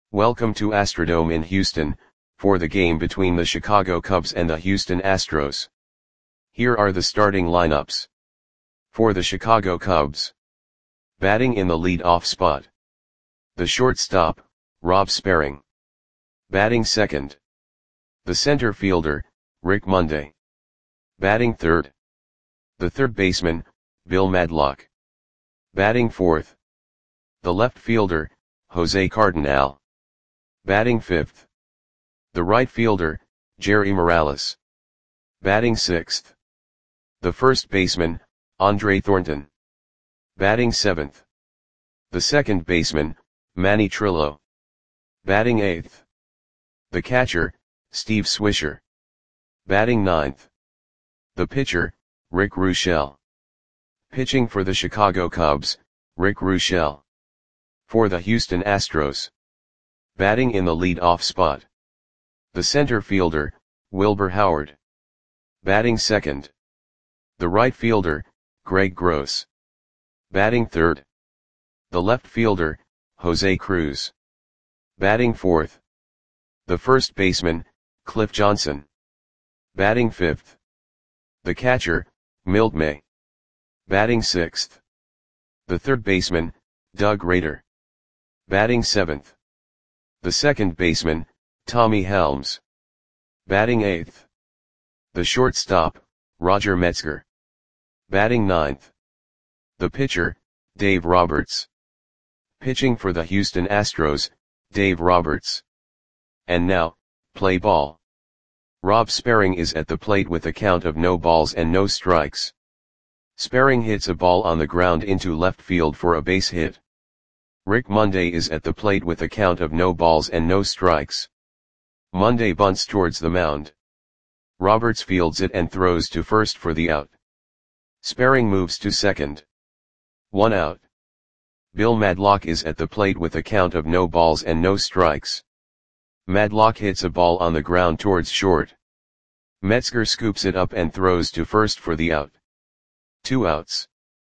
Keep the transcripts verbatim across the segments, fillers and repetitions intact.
Welcome to Astrodome in Houston, for the game between the Chicago Cubs and the Houston Astros. Here are the starting lineups. For the Chicago Cubs. Batting in the lead-off spot. The shortstop, Rob Sperring. Batting second. The center fielder, Rick Monday. Batting third. The third baseman, Bill Madlock. Batting fourth. The left fielder, Jose Cardinal. Batting fifth. The right fielder, Jerry Morales. Batting sixth. The first baseman, Andre Thornton. Batting seventh. The second baseman, Manny Trillo. Batting eighth. The catcher, Steve Swisher. Batting ninth. The pitcher, Rick Ruschel. Pitching for the Chicago Cubs, Rick Ruschel. For the Houston Astros. Batting in the lead-off spot. The center fielder, Wilbur Howard. Batting second. The right fielder, Greg Gross. Batting third. The left fielder, Jose Cruz. Batting fourth. The first baseman, Cliff Johnson. Batting fifth. The catcher, Milt May. Batting sixth. The third baseman, Doug Rader. Batting seventh. The second baseman, Tommy Helms. Batting eighth. The shortstop, Roger Metzger. Batting ninth. The pitcher, Dave Roberts. Pitching for the Houston Astros, Dave Roberts. And now, play ball. Rob Sperring is at the plate with a count of no balls and no strikes. Sperring hits a ball on the ground into left field for a base hit. Rick Monday is at the plate with a count of no balls and no strikes. Monday bunts towards the mound. Roberts fields it and throws to first for the out. Sperring moves to second. One out. Bill Madlock is at the plate with a count of no balls and no strikes. Madlock hits a ball on the ground towards short. Metzger scoops it up and throws to first for the out. Two outs.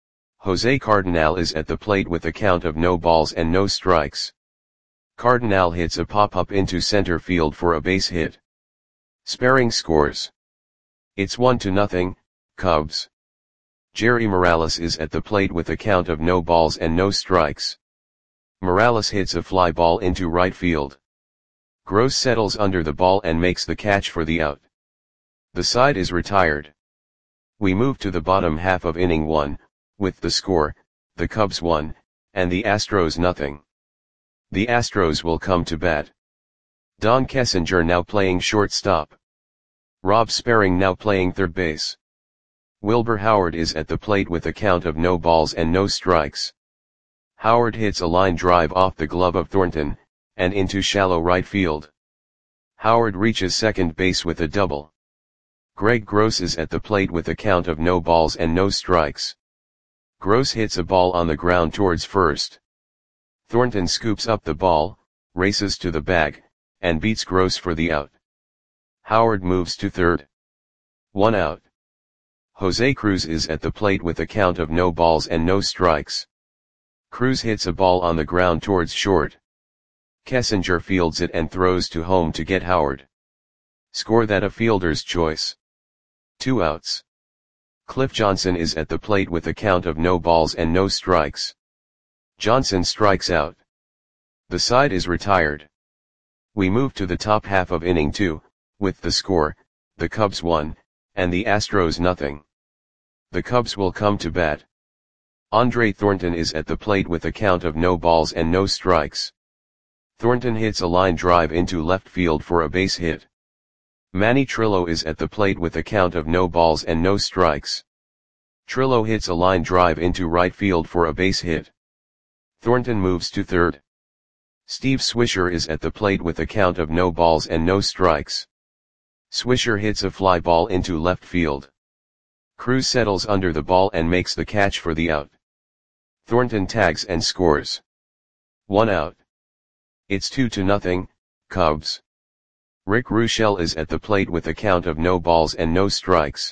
Jose Cardinal is at the plate with a count of no balls and no strikes. Cardinal hits a pop-up into center field for a base hit. Sperring scores. It's one to nothing, Cubs. Jerry Morales is at the plate with a count of no balls and no strikes. Morales hits a fly ball into right field. Gross settles under the ball and makes the catch for the out. The side is retired. We move to the bottom half of inning one, with the score, the Cubs one, and the Astros nothing. The Astros will come to bat. Don Kessinger now playing shortstop. Rob Sperring now playing third base. Wilbur Howard is at the plate with a count of no balls and no strikes. Howard hits a line drive off the glove of Thornton, and into shallow right field. Howard reaches second base with a double. Greg Gross is at the plate with a count of no balls and no strikes. Gross hits a ball on the ground towards first. Thornton scoops up the ball, races to the bag, and beats Gross for the out. Howard moves to third. One out. Jose Cruz is at the plate with a count of no balls and no strikes. Cruz hits a ball on the ground towards short. Kessinger fields it and throws to home to get Howard. Score that a fielder's choice. Two outs. Cliff Johnson is at the plate with a count of no balls and no strikes. Johnson strikes out. The side is retired. We move to the top half of inning two, with the score, the Cubs one, and the Astros nothing. The Cubs will come to bat. Andre Thornton is at the plate with a count of no balls and no strikes. Thornton hits a line drive into left field for a base hit. Manny Trillo is at the plate with a count of no balls and no strikes. Trillo hits a line drive into right field for a base hit. Thornton moves to third. Steve Swisher is at the plate with a count of no balls and no strikes. Swisher hits a fly ball into left field. Cruz settles under the ball and makes the catch for the out. Thornton tags and scores. One out. It's two to nothing, Cubs. Rick Ruschel is at the plate with a count of no balls and no strikes.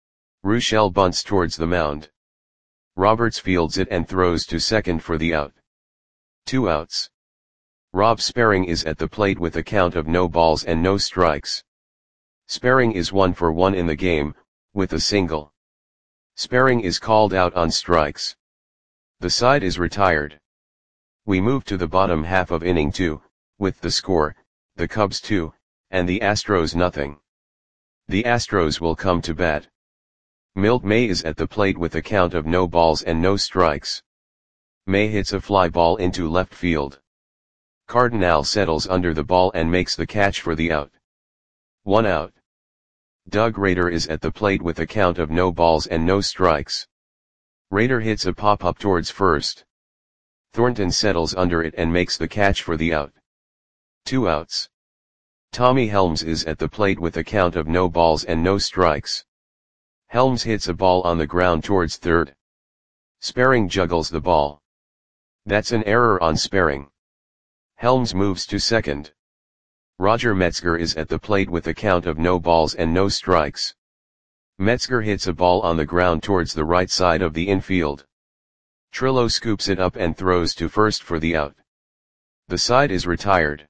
Ruschel bunts towards the mound. Roberts fields it and throws to second for the out. Two outs. Rob Sparring is at the plate with a count of no balls and no strikes. Sparring is one for one in the game, with a single. Sparring is called out on strikes. The side is retired. We move to the bottom half of inning two, with the score, the Cubs two, and the Astros nothing. The Astros will come to bat. Milt May is at the plate with a count of no balls and no strikes. May hits a fly ball into left field. Cardinal settles under the ball and makes the catch for the out. One out. Doug Rader is at the plate with a count of no balls and no strikes. Rader hits a pop-up towards first. Thornton settles under it and makes the catch for the out. Two outs. Tommy Helms is at the plate with a count of no balls and no strikes. Helms hits a ball on the ground towards third. Sparring juggles the ball. That's an error on Sparring. Helms moves to second. Roger Metzger is at the plate with a count of no balls and no strikes. Metzger hits a ball on the ground towards the right side of the infield. Trillo scoops it up and throws to first for the out. The side is retired.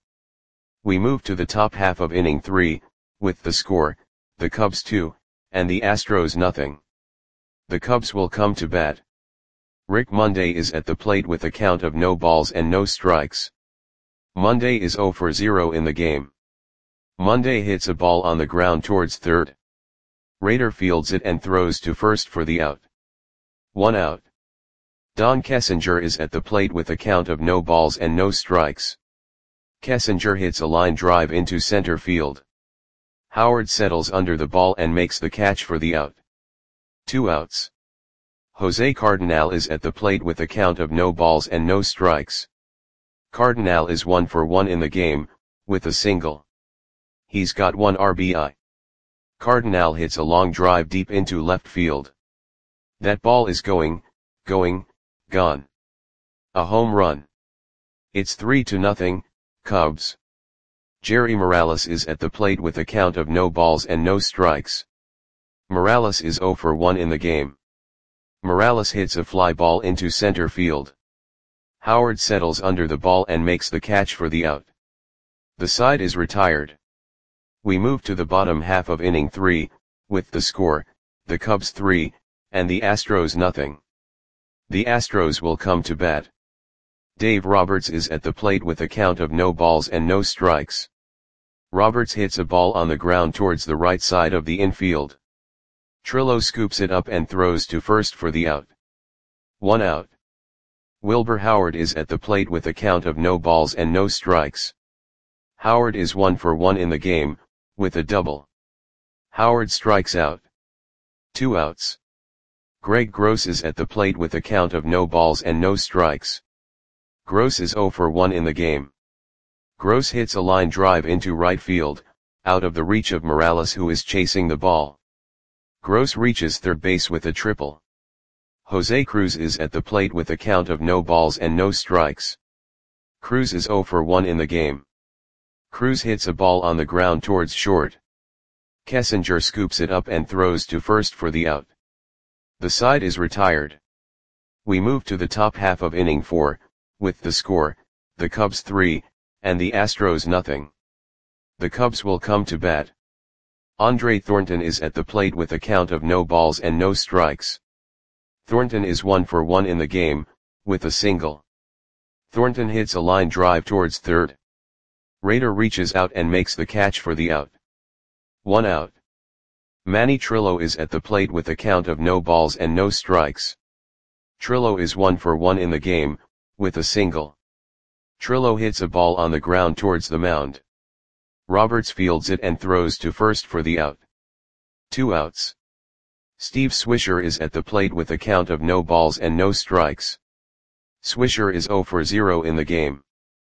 We move to the top half of inning three, with the score, the Cubs two, and the Astros nothing. The Cubs will come to bat. Rick Monday is at the plate with a count of no balls and no strikes. Monday is zero for zero in the game. Monday hits a ball on the ground towards third. Rader fields it and throws to first for the out. One out. Don Kessinger is at the plate with a count of no balls and no strikes. Kessinger hits a line drive into center field. Howard settles under the ball and makes the catch for the out. Two outs. Jose Cardinal is at the plate with a count of no balls and no strikes. Cardinal is one for one in the game, with a single. He's got one R B I. Cardinal hits a long drive deep into left field. That ball is going, going, gone. A home run. It's three to nothing, Cubs. Jerry Morales is at the plate with a count of no balls and no strikes. Morales is zero for one in the game. Morales hits a fly ball into center field. Howard settles under the ball and makes the catch for the out. The side is retired. We move to the bottom half of inning three, with the score, the Cubs three, and the Astros nothing. The Astros will come to bat. Dave Roberts is at the plate with a count of no balls and no strikes. Roberts hits a ball on the ground towards the right side of the infield. Trillo scoops it up and throws to first for the out. One out. Wilbur Howard is at the plate with a count of no balls and no strikes. Howard is one for one in the game, with a double. Howard strikes out. Two outs. Greg Gross is at the plate with a count of no balls and no strikes. Gross is zero for one in the game. Gross hits a line drive into right field, out of the reach of Morales who is chasing the ball. Gross reaches third base with a triple. Jose Cruz is at the plate with a count of no balls and no strikes. Cruz is zero for one in the game. Cruz hits a ball on the ground towards short. Kessinger scoops it up and throws to first for the out. The side is retired. We move to the top half of inning four, with the score, the Cubs three, and the Astros nothing. The Cubs will come to bat. Andre Thornton is at the plate with a count of no balls and no strikes. Thornton is one for one in the game, with a single. Thornton hits a line drive towards third. Rader reaches out and makes the catch for the out. One out. Manny Trillo is at the plate with a count of no balls and no strikes. Trillo is one for one in the game, with a single. Trillo hits a ball on the ground towards the mound. Roberts fields it and throws to first for the out. Two outs. Steve Swisher is at the plate with a count of no balls and no strikes. Swisher is zero for zero in the game.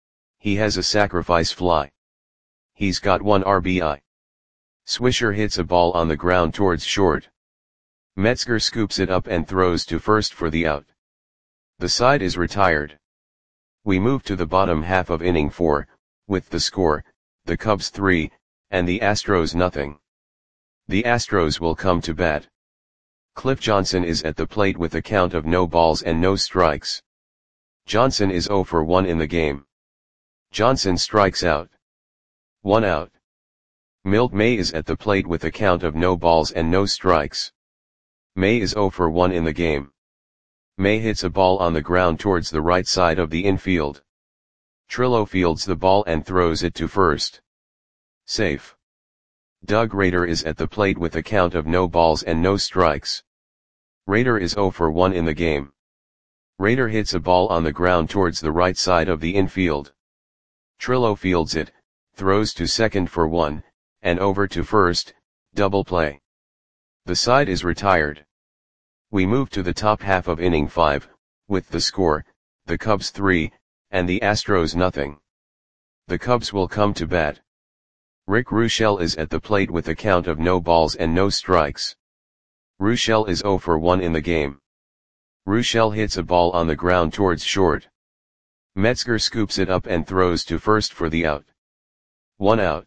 He has a sacrifice fly. He's got one R B I. Swisher hits a ball on the ground towards short. Metzger scoops it up and throws to first for the out. The side is retired. We move to the bottom half of inning four, with the score, the Cubs three, and the Astros nothing. The Astros will come to bat. Cliff Johnson is at the plate with a count of no balls and no strikes. Johnson is zero for one in the game. Johnson strikes out. One out. Milt May is at the plate with a count of no balls and no strikes. May is oh for one in the game. May hits a ball on the ground towards the right side of the infield. Trillo fields the ball and throws it to first. Safe. Doug Rader is at the plate with a count of no balls and no strikes. Rader is oh for one in the game. Rader hits a ball on the ground towards the right side of the infield. Trillo fields it, throws to second for one, and over to first, double play. The side is retired. We move to the top half of inning five, with the score, the Cubs three, and the Astros nothing. The Cubs will come to bat. Rick Ruschel is at the plate with a count of no balls and no strikes. Ruschel is oh for one in the game. Ruschel hits a ball on the ground towards short. Metzger scoops it up and throws to first for the out. One out.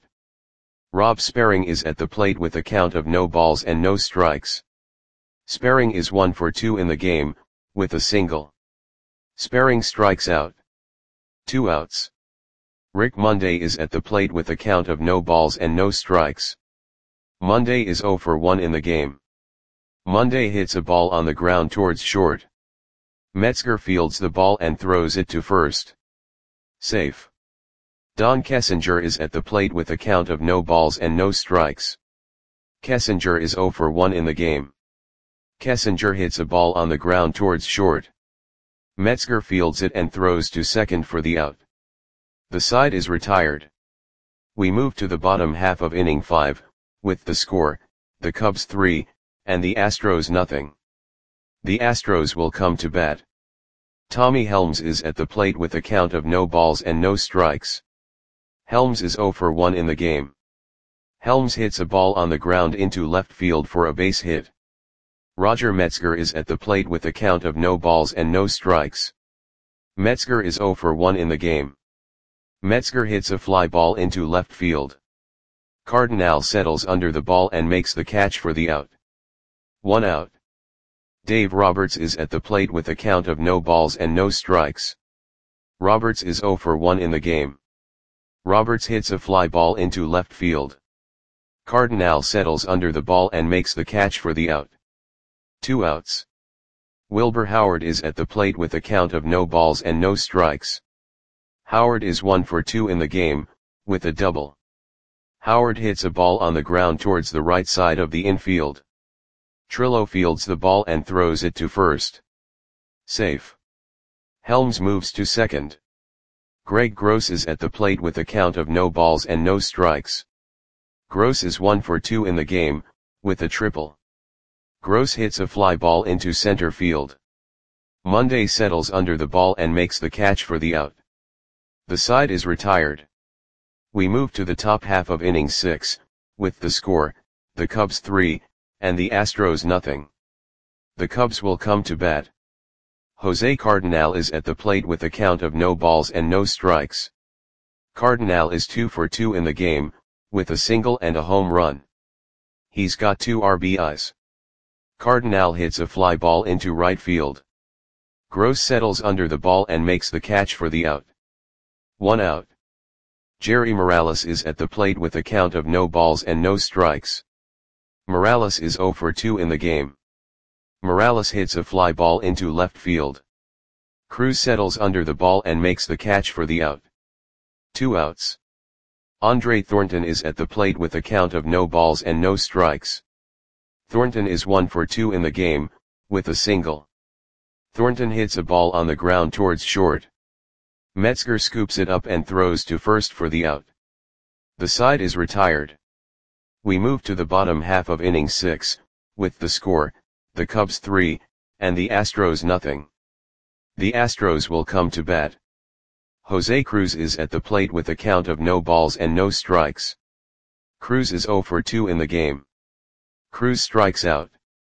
Rob Sperring is at the plate with a count of no balls and no strikes. Sperring is one for two in the game, with a single. Sperring strikes out. Two outs. Rick Monday is at the plate with a count of no balls and no strikes. Monday is oh for one in the game. Monday hits a ball on the ground towards short. Metzger fields the ball and throws it to first. Safe. Don Kessinger is at the plate with a count of no balls and no strikes. Kessinger is oh for one in the game. Kessinger hits a ball on the ground towards short. Metzger fields it and throws to second for the out. The side is retired. We move to the bottom half of inning five, with the score, the Cubs three, and the Astros nothing. The Astros will come to bat. Tommy Helms is at the plate with a count of no balls and no strikes. Helms is oh for one in the game. Helms hits a ball on the ground into left field for a base hit. Roger Metzger is at the plate with a count of no balls and no strikes. Metzger is oh for one in the game. Metzger hits a fly ball into left field. Cardinal settles under the ball and makes the catch for the out. One out. Dave Roberts is at the plate with a count of no balls and no strikes. Roberts is oh for one in the game. Roberts hits a fly ball into left field. Cardinal settles under the ball and makes the catch for the out. Two outs. Wilbur Howard is at the plate with a count of no balls and no strikes. Howard is one for two in the game, with a double. Howard hits a ball on the ground towards the right side of the infield. Trillo fields the ball and throws it to first. Safe. Helms moves to second. Greg Gross is at the plate with a count of no balls and no strikes. Gross is one for two in the game, with a triple. Gross hits a fly ball into center field. Monday settles under the ball and makes the catch for the out. The side is retired. We move to the top half of inning six, with the score, the Cubs three, and the Astros nothing. The Cubs will come to bat. Jose Cardinal is at the plate with a count of no balls and no strikes. Cardinal is two for two in the game, with a single and a home run. He's got two R B Is. Cardinal hits a fly ball into right field. Gross settles under the ball and makes the catch for the out. One out. Jerry Morales is at the plate with a count of no balls and no strikes. Morales is oh for two in the game. Morales hits a fly ball into left field. Cruz settles under the ball and makes the catch for the out. Two outs. Andre Thornton is at the plate with a count of no balls and no strikes. Thornton is one for two in the game, with a single. Thornton hits a ball on the ground towards short. Metzger scoops it up and throws to first for the out. The side is retired. We move to the bottom half of inning six, with the score, the Cubs three, and the Astros nothing. The Astros will come to bat. Jose Cruz is at the plate with a count of no balls and no strikes. Cruz is oh for two in the game. Cruz strikes out.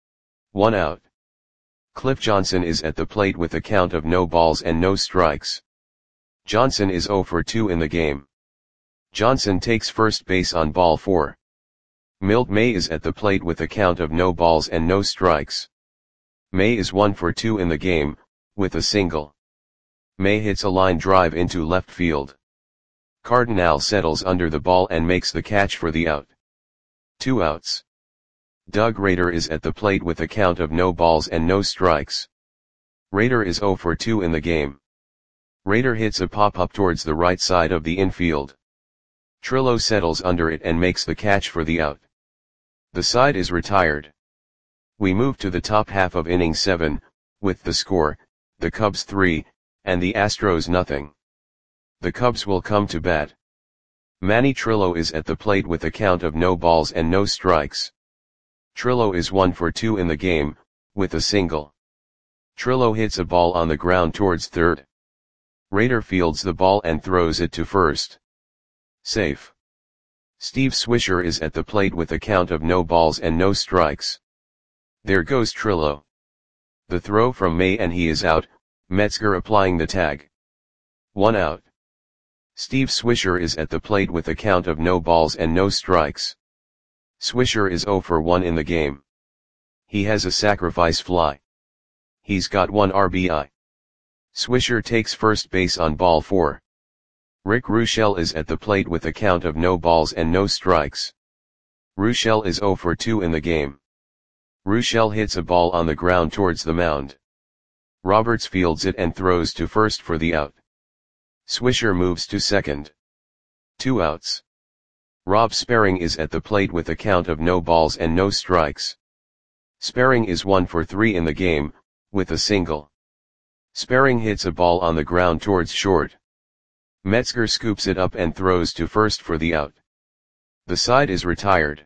One out. Cliff Johnson is at the plate with a count of no balls and no strikes. Johnson is oh for two in the game. Johnson takes first base on ball four. Milt May is at the plate with a count of no balls and no strikes. May is one for two in the game, with a single. May hits a line drive into left field. Cardinal settles under the ball and makes the catch for the out. Two outs. Doug Rader is at the plate with a count of no balls and no strikes. Rader is oh for two in the game. Rader hits a pop-up towards the right side of the infield. Trillo settles under it and makes the catch for the out. The side is retired. We move to the top half of inning seven, with the score, the Cubs three, and the Astros nothing. The Cubs will come to bat. Manny Trillo is at the plate with a count of no balls and no strikes. Trillo is one for two in the game, with a single. Trillo hits a ball on the ground towards third. Rader fields the ball and throws it to first. Safe. Steve Swisher is at the plate with a count of no balls and no strikes. There goes Trillo. The throw from May and he is out, Metzger applying the tag. One out. Steve Swisher is at the plate with a count of no balls and no strikes. Swisher is oh for one in the game. He has a sacrifice fly. He's got one R B I. Swisher takes first base on ball four. Rick Ruschel is at the plate with a count of no balls and no strikes. Ruschel is oh for two in the game. Ruschel hits a ball on the ground towards the mound. Roberts fields it and throws to first for the out. Swisher moves to second. Two outs. Rob Sparring is at the plate with a count of no balls and no strikes. Sparring is one for three in the game, with a single. Sparring hits a ball on the ground towards short. Metzger scoops it up and throws to first for the out. The side is retired.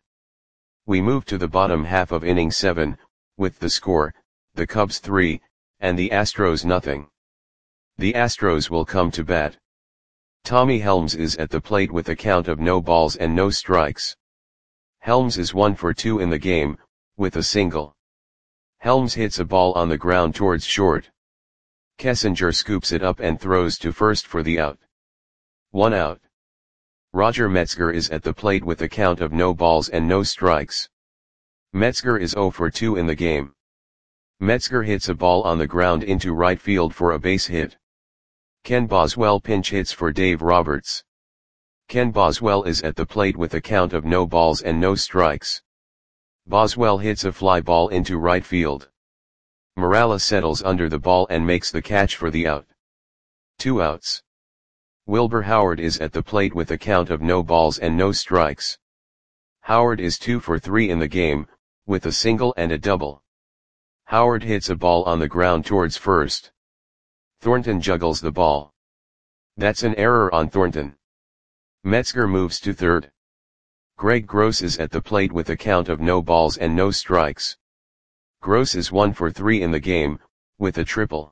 We move to the bottom half of inning seven, with the score, the Cubs three, and the Astros nothing. The Astros will come to bat. Tommy Helms is at the plate with a count of no balls and no strikes. Helms is one for two in the game, with a single. Helms hits a ball on the ground towards short. Kessinger scoops it up and throws to first for the out. One out. Roger Metzger is at the plate with a count of no balls and no strikes. Metzger is oh for two in the game. Metzger hits a ball on the ground into right field for a base hit. Ken Boswell pinch hits for Dave Roberts. Ken Boswell is at the plate with a count of no balls and no strikes. Boswell hits a fly ball into right field. Morales settles under the ball and makes the catch for the out. Two outs. Wilbur Howard is at the plate with a count of no balls and no strikes. Howard is two for three in the game, with a single and a double. Howard hits a ball on the ground towards first. Thornton juggles the ball. That's an error on Thornton. Metzger moves to third. Greg Gross is at the plate with a count of no balls and no strikes. Gross is one for three in the game, with a triple.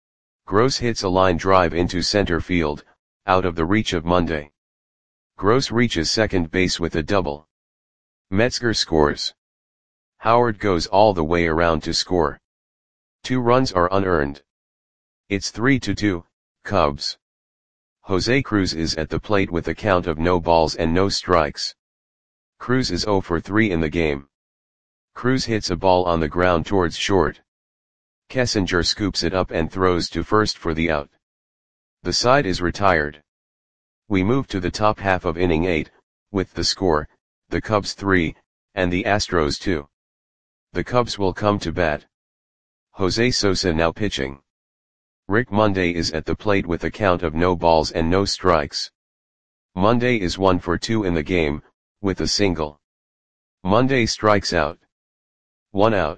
Gross hits a line drive into center field, out of the reach of Monday. Gross reaches second base with a double. Metzger scores. Howard goes all the way around to score. Two runs are unearned. It's three to two, Cubs. Jose Cruz is at the plate with a count of no balls and no strikes. Cruz is oh for three in the game. Cruz hits a ball on the ground towards short. Kessinger scoops it up and throws to first for the out. The side is retired. We move to the top half of inning eight, with the score, the Cubs three, and the Astros two. The Cubs will come to bat. Jose Sosa now pitching. Rick Monday is at the plate with a count of no balls and no strikes. Monday is one for two in the game, with a single. Monday strikes out. One out.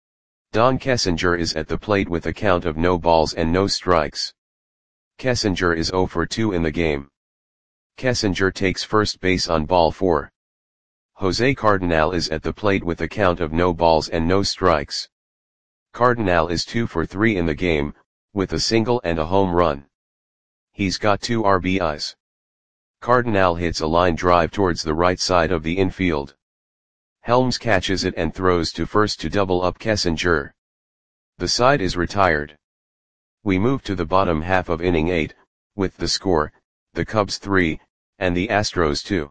Don Kessinger is at the plate with a count of no balls and no strikes. Kessinger is oh for two in the game. Kessinger takes first base on ball four. Jose Cardinal is at the plate with a count of no balls and no strikes. Cardinal is two for three in the game, with a single and a home run. He's got two R B Is. Cardinal hits a line drive towards the right side of the infield. Helms catches it and throws to first to double up Kessinger. The side is retired. We move to the bottom half of inning eight, with the score, the Cubs three, and the Astros two.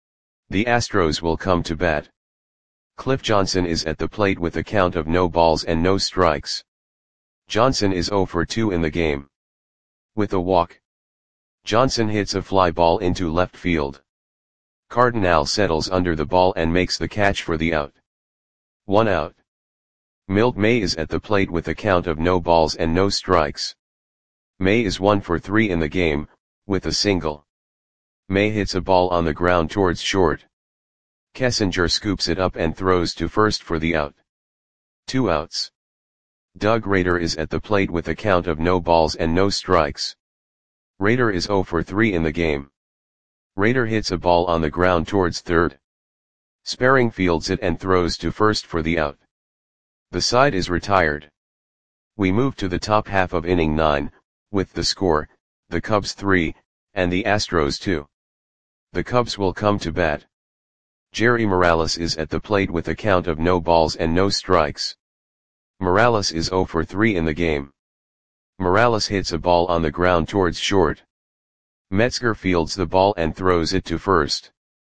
The Astros will come to bat. Cliff Johnson is at the plate with a count of no balls and no strikes. Johnson is oh for two in the game. With a walk. Johnson hits a fly ball into left field. Cardinal settles under the ball and makes the catch for the out. One out. Milt May is at the plate with a count of no balls and no strikes. May is one for three in the game, with a single. May hits a ball on the ground towards short. Kessinger scoops it up and throws to first for the out. Two outs. Doug Rader is at the plate with a count of no balls and no strikes. Rader is zero for three in the game. Rader hits a ball on the ground towards third. Sparring fields it and throws to first for the out. The side is retired. We move to the top half of inning nine, with the score, the Cubs three, and the Astros two. The Cubs will come to bat. Jerry Morales is at the plate with a count of no balls and no strikes. Morales is zero for three in the game. Morales hits a ball on the ground towards short. Metzger fields the ball and throws it to first.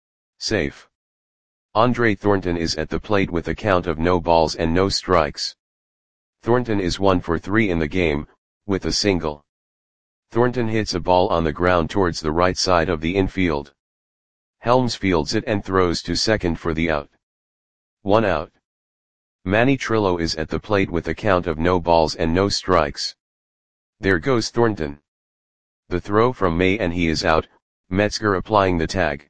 Safe. Andre Thornton is at the plate with a count of no balls and no strikes. Thornton is one for three in the game, with a single. Thornton hits a ball on the ground towards the right side of the infield. Helms fields it and throws to second for the out. One out. Manny Trillo is at the plate with a count of no balls and no strikes. There goes Thornton. The throw from May and he is out, Metzger applying the tag.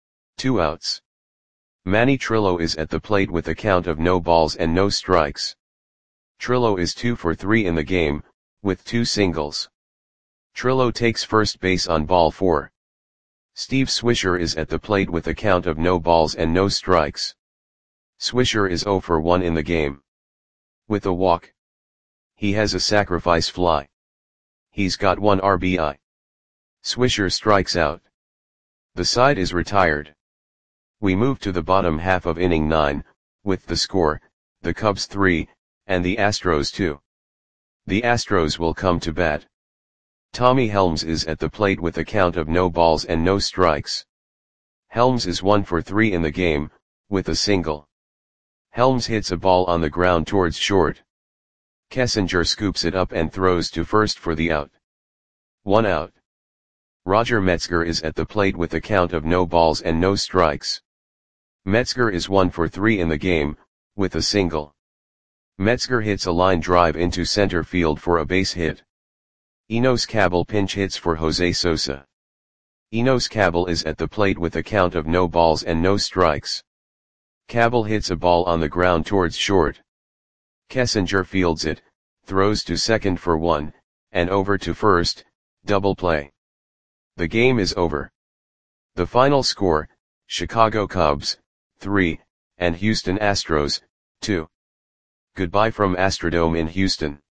Two outs. Manny Trillo is at the plate with a count of no balls and no strikes. Trillo is two for three in the game, with two singles. Trillo takes first base on ball four. Steve Swisher is at the plate with a count of no balls and no strikes. Swisher is zero for one in the game. With a walk. He has a sacrifice fly. He's got one R B I. Swisher strikes out. The side is retired. We move to the bottom half of inning nine, with the score, the Cubs three, and the Astros two. The Astros will come to bat. Tommy Helms is at the plate with a count of no balls and no strikes. Helms is one for three in the game, with a single. Helms hits a ball on the ground towards short. Kessinger scoops it up and throws to first for the out. One out. Roger Metzger is at the plate with a count of no balls and no strikes. Metzger is one for three in the game, with a single. Metzger hits a line drive into center field for a base hit. Enos Cabell pinch hits for Jose Sosa. Enos Cabell is at the plate with a count of no balls and no strikes. Cabell hits a ball on the ground towards short. Kessinger fields it, throws to second for one, and over to first, double play. The game is over. The final score, Chicago Cubs, three, and Houston Astros, two. Goodbye from Astrodome in Houston.